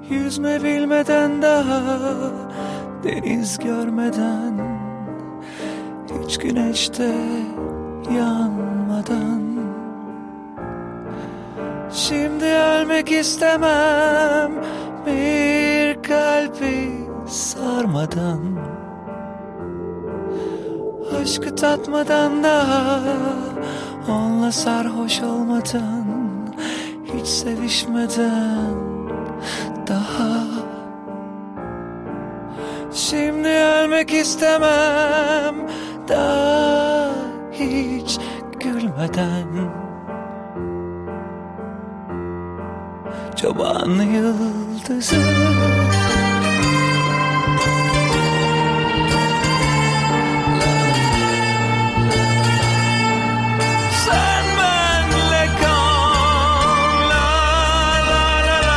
Yüzme bilmeden daha, deniz görmeden, hiç güneşte yanmadan. Şimdi ölmek istemem, bir kalbi sarmadan. Aşkı tatmadan daha, onunla sarhoş olmadan, hiç sevişmeden daha. Şimdi ölmek istemem, daha hiç gülmeden. Çoban yıldızı. Sen benle kal, la la la la.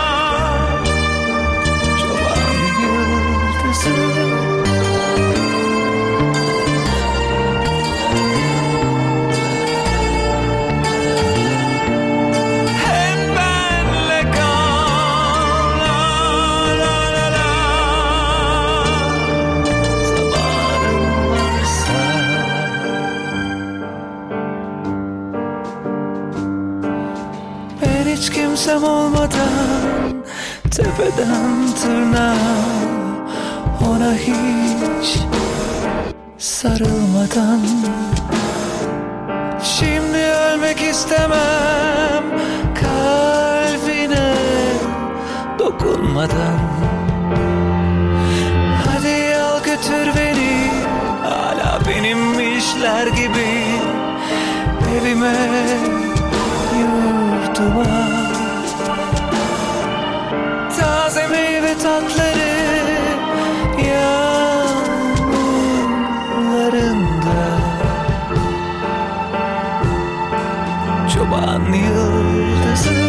Çoban yıldızı. Hiç kimsem olmadan, tepeden tırnağa, ona hiç sarılmadan. Şimdi ölmek istemem, kalbine dokunmadan. Hadi al götür beni, hala benimmişler gibi, evime, yurtuma. Taze meyve tatları yanlarında. Çoban yıldızı.